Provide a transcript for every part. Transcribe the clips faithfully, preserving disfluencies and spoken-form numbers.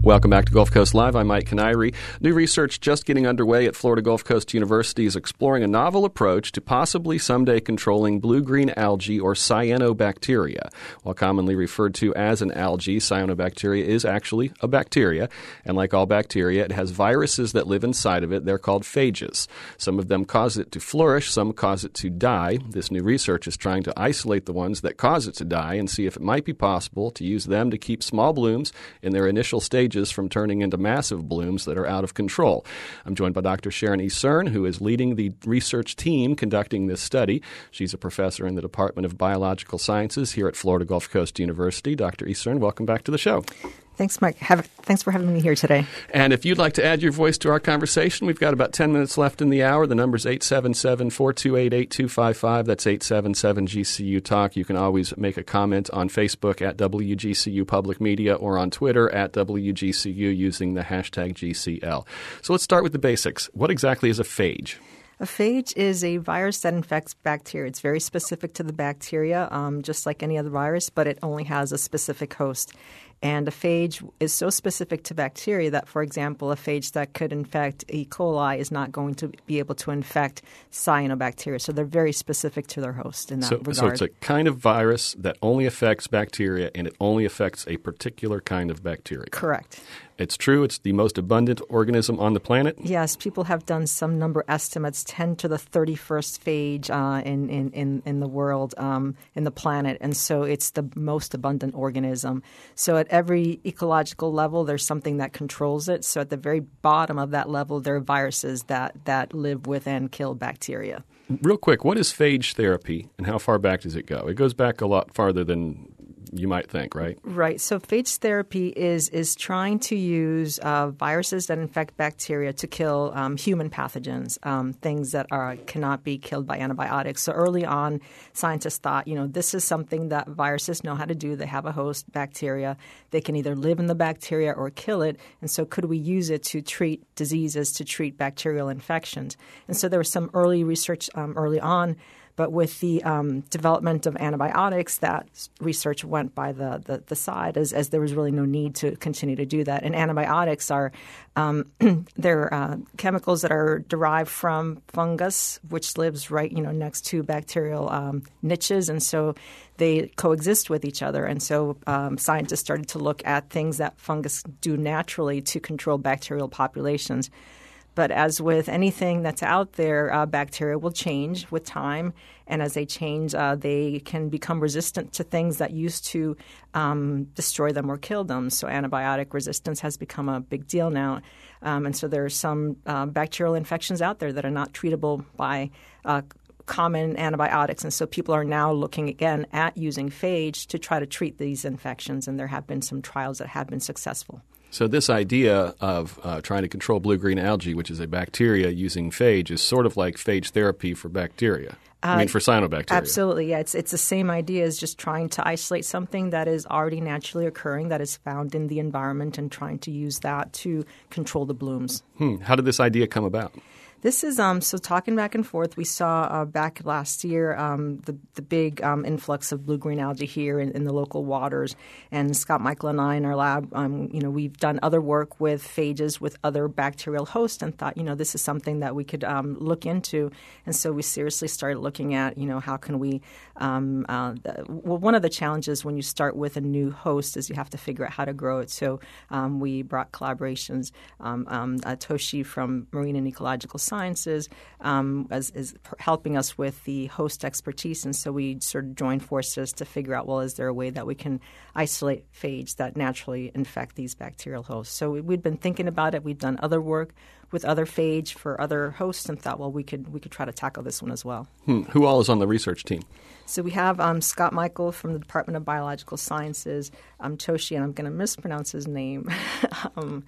Welcome back to Gulf Coast Live. I'm Mike Canary. New research just getting underway at Florida Gulf Coast University is exploring a novel approach to possibly someday controlling blue-green algae or cyanobacteria. While commonly referred to as an algae, cyanobacteria is actually a bacteria. And like all bacteria, it has viruses that live inside of it. They're called phages. Some of them cause it to flourish, some cause it to die. This new research is trying to isolate the ones that cause it to die and see if it might be possible to use them to keep small blooms in their initial stages from turning into massive blooms that are out of control. I'm joined by Doctor Sharon Isern, who is leading the research team conducting this study. She's a professor in the Department of Biological Sciences here at Florida Gulf Coast University. Doctor Isern, welcome back to the show. Thanks, Mike. Have, thanks for having me here today. And if you'd like to add your voice to our conversation, we've got about ten minutes left in the hour. The number's eight seven seven, four two eight, eight two five five. That's eight seven seven G C U Talk. You can always make a comment on Facebook at W G C U Public Media or on Twitter at W G C U using the hashtag G C L. So let's start with the basics. What exactly is a phage? A phage is a virus that infects bacteria. It's very specific to the bacteria, um, just like any other virus, but it only has a specific host. And a phage is so specific to bacteria that, for example, a phage that could infect E. coli is not going to be able to infect cyanobacteria. So they're very specific to their host in that so, regard. So it's a kind of virus that only affects bacteria, and it only affects a particular kind of bacteria. Correct. It's true. It's the most abundant organism on the planet. Yes, people have done some number estimates, ten to the thirty-first phage uh, in, in, in, in the world, um, in the planet. And so it's the most abundant organism. So at every ecological level, there's something that controls it. So at the very bottom of that level, there are viruses that, that live with and kill bacteria. Real quick, what is phage therapy and how far back does it go? It goes back a lot farther than you might think, right? Right. So phage therapy is is trying to use uh, viruses that infect bacteria to kill um, human pathogens, um, things that are cannot be killed by antibiotics. So early on, scientists thought, you know, this is something that viruses know how to do. They have a host, bacteria. They can either live in the bacteria or kill it. And so could we use it to treat diseases, to treat bacterial infections? And so there was some early research um, early on. But with the um, development of antibiotics, that research went by the, the, the side as, as there was really no need to continue to do that. And antibiotics are um, they're uh, chemicals that are derived from fungus, which lives right you know next to bacterial um, niches, and so they coexist with each other. And so um, scientists started to look at things that fungus do naturally to control bacterial populations. But as with anything that's out there, uh, bacteria will change with time. And as they change, uh, they can become resistant to things that used to um, destroy them or kill them. So antibiotic resistance has become a big deal now. Um, and so there are some uh, bacterial infections out there that are not treatable by uh, common antibiotics. And so people are now looking again at using phage to try to treat these infections. And there have been some trials that have been successful. So this idea of uh, trying to control blue-green algae, which is a bacteria using phage, is sort of like phage therapy for bacteria. Uh, I mean, for cyanobacteria. Absolutely. Yeah, it's it's the same idea as just trying to isolate something that is already naturally occurring, that is found in the environment, and trying to use that to control the blooms. Hmm. How did this idea come about? This is um, – so talking back and forth, we saw uh, back last year um, the, the big um, influx of blue-green algae here in, in the local waters. And Scott Michael and I in our lab, um, you know, we've done other work with phages with other bacterial hosts and thought, you know, this is something that we could um, look into. And so we seriously started looking at, you know, how can we um, – uh, well, one of the challenges when you start with a new host is you have to figure out how to grow it. So um, we brought collaborations. Um, um, uh, Toshi from Marine and Ecological Sciences um, as, is helping us with the host expertise. And so we sort of joined forces to figure out, well, is there a way that we can isolate phage that naturally infect these bacterial hosts? So we, we'd been thinking about it. We'd done other work with other phage for other hosts and thought, well, we could we could try to tackle this one as well. Hmm. Who all is on the research team? So we have um, Scott Michael from the Department of Biological Sciences, um, Toshi, and I'm going to mispronounce his name. um,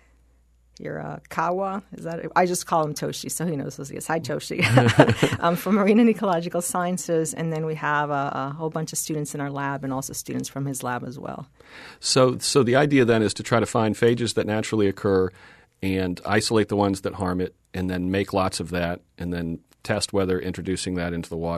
Hirakawa, is that it? I just call him Toshi, so he knows who he is. Hi, Toshi. um, from Marine and Ecological Sciences, and then we have a, a whole bunch of students in our lab and also students from his lab as well. So, so the idea then is to try to find phages that naturally occur and isolate the ones that harm it, and then make lots of that, and then test whether introducing that into the water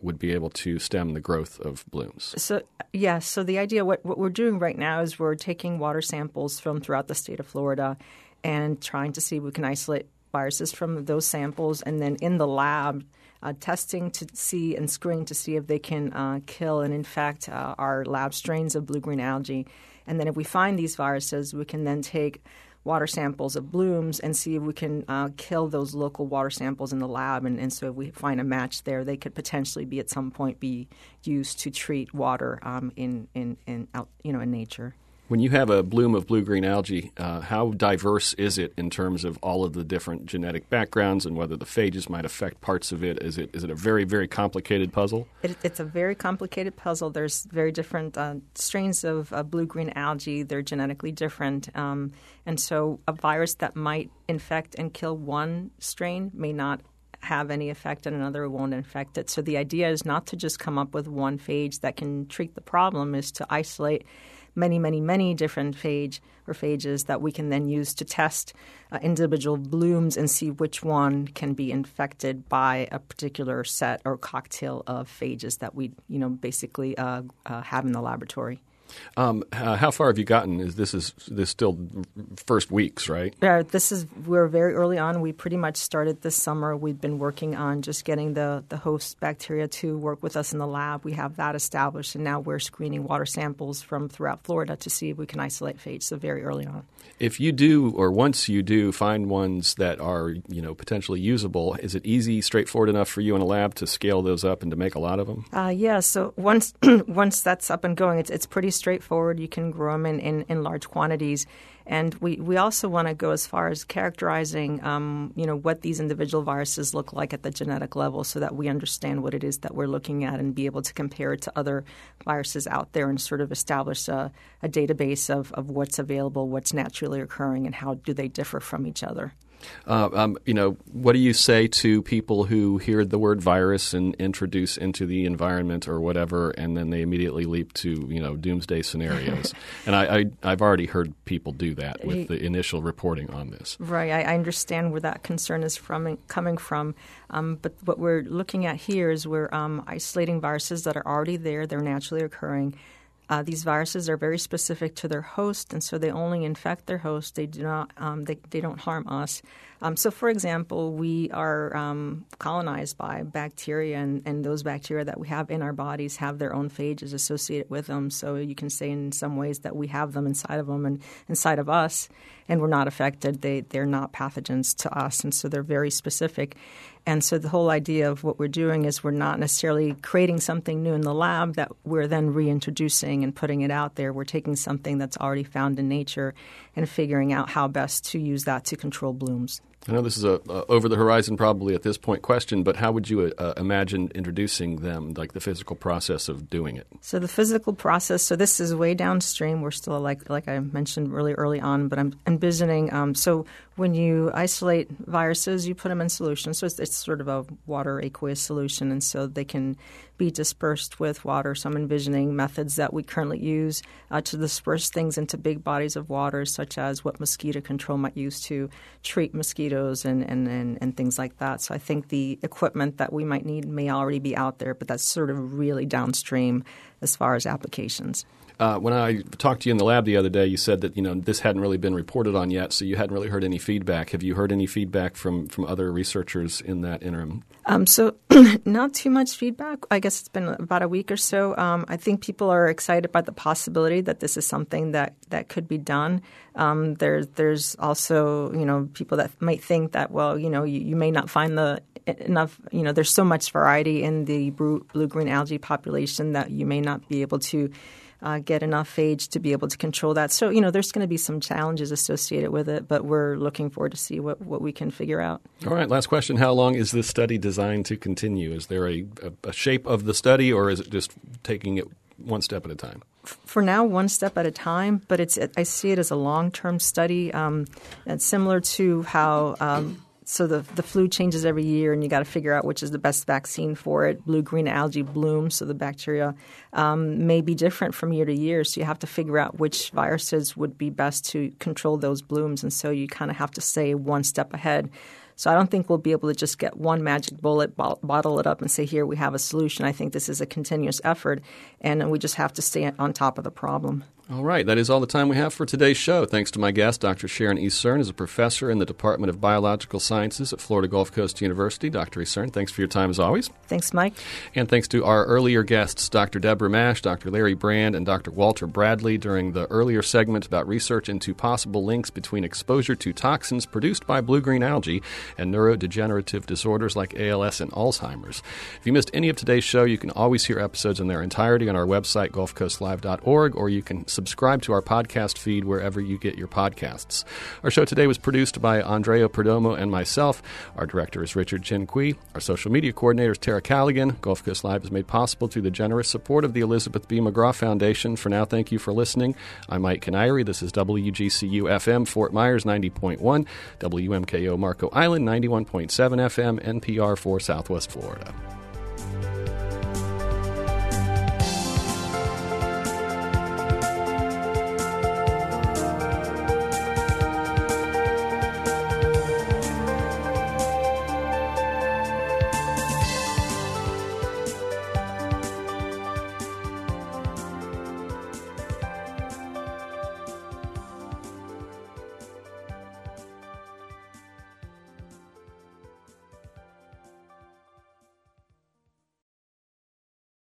would be able to stem the growth of blooms. So, yeah, so the idea, what, what we're doing right now is we're taking water samples from throughout the state of Florida and trying to see if we can isolate viruses from those samples, and then in the lab uh, testing to see and screening to see if they can uh, kill and infect uh, our lab strains of blue-green algae. And then if we find these viruses, we can then take water samples of blooms and see if we can uh, kill those local water samples in the lab. And, and so if we find a match there, they could potentially be at some point be used to treat water um, in, in, in, out, you know, in nature. When you have a bloom of blue-green algae, uh, how diverse is it in terms of all of the different genetic backgrounds and whether the phages might affect parts of it? Is it is it a very, very complicated puzzle? It, it's a very complicated puzzle. There's very different uh, strains of uh, blue-green algae. They're genetically different. Um, and so a virus that might infect and kill one strain may not have any effect on another, it won't infect it. So the idea is not to just come up with one phage that can treat the problem, is to isolate many, many, many different phage or phages that we can then use to test uh, individual blooms and see which one can be infected by a particular set or cocktail of phages that we, you know, basically uh, uh, have in the laboratory. Um, uh, how far have you gotten? Is this is this still first weeks, right? Yeah, this is we're very early on. We pretty much started this summer. We've been working on just getting the, the host bacteria to work with us in the lab. We have that established, and now we're screening water samples from throughout Florida to see if we can isolate phage. So very early on. If you do, or once you do find ones that are, you know, potentially usable, is it easy, straightforward enough for you in a lab to scale those up and to make a lot of them? Uh, yeah. So once once that's up and going, it's it's pretty straightforward. You can grow them in, in, in large quantities. And we, we also want to go as far as characterizing, um, you know, what these individual viruses look like at the genetic level so that we understand what it is that we're looking at and be able to compare it to other viruses out there and sort of establish a, a database of, of what's available, what's naturally occurring, and how do they differ from each other. Uh, um, you know, what do you say to people who hear the word virus and introduce into the environment or whatever, and then they immediately leap to, you know, doomsday scenarios? And I, I, I've already heard people do that with the initial reporting on this. Right. I, I understand where that concern is from coming from. Um, but what we're looking at here is we're um, isolating viruses that are already there. They're naturally occurring. Uh, these viruses are very specific to their host, and so they only infect their host. They do not. Um, they, they don't harm us. Um, so, for example, we are um, colonized by bacteria, and, and those bacteria that we have in our bodies have their own phages associated with them. So you can say in some ways that we have them inside of them and inside of us, and we're not affected. They, they're not pathogens to us, and so they're very specific. And so the whole idea of what we're doing is we're not necessarily creating something new in the lab that we're then reintroducing and putting it out there. We're taking something that's already found in nature and figuring out how best to use that to control blooms. I know this is a, a over-the-horizon probably at this point question, but how would you uh, imagine introducing them, like the physical process of doing it? So the physical process, so this is way downstream. We're still, like like I mentioned really early on, but I'm envisioning, um, so when you isolate viruses, you put them in solution. So it's, it's sort of a water aqueous solution, and so they can be dispersed with water. So I'm envisioning methods that we currently use uh, to disperse things into big bodies of water, such as what mosquito control might use to treat mosquitoes and, and, and, and things like that. So I think the equipment that we might need may already be out there, but that's sort of really downstream as far as applications. Uh, when I talked to you in the lab the other day, you said that, you know, this hadn't really been reported on yet, so you hadn't really heard any feedback. Have you heard any feedback from, from other researchers in that interim? Um, so not too much feedback. I guess it's been about a week or so. Um, I think people are excited by the possibility that this is something that, that could be done. Um, there, there's also, you know, people that might think that, well, you know, you, you may not find the enough, you know, there's so much variety in the blue-green algae population that you may not be able to Uh, get enough phage to be able to control that. So, you know, there's going to be some challenges associated with it, but we're looking forward to see what, what we can figure out. All right. Last question. How long is this study designed to continue? Is there a, a, a shape of the study, or is it just taking it one step at a time? For now, one step at a time, but it's I see it as a long-term study. Um, and similar to how um, – So the the flu changes every year, and you got to figure out which is the best vaccine for it. Blue-green algae blooms, so the bacteria um, may be different from year to year. So you have to figure out which viruses would be best to control those blooms, and so you kind of have to stay one step ahead. So I don't think we'll be able to just get one magic bullet, bo- bottle it up, and say, here, we have a solution. I think this is a continuous effort, and we just have to stay on top of the problem. All right. That is all the time we have for today's show. Thanks to my guest, Doctor Sharon Isern, is a professor in the Department of Biological Sciences at Florida Gulf Coast University. Doctor Isern, thanks for your time as always. Thanks, Mike. And thanks to our earlier guests, Doctor Deborah Mash, Doctor Larry Brand, and Doctor Walter Bradley during the earlier segment about research into possible links between exposure to toxins produced by blue-green algae and neurodegenerative disorders like A L S and Alzheimer's. If you missed any of today's show, you can always hear episodes in their entirety on our website, gulf coast live dot org, or you can subscribe to our podcast feed wherever you get your podcasts. Our show today was produced by Andrea Perdomo and myself. Our director is Richard Chin Kui. Our social media coordinator is Tara Callaghan. Gulf Coast Live is made possible through the generous support of the Elizabeth B. McGraw Foundation. For now, thank you for listening. I'm Mike Canary. This is W G C U F M Fort Myers ninety point one, W M K O Marco Island ninety-one point seven F M, N P R for Southwest Florida.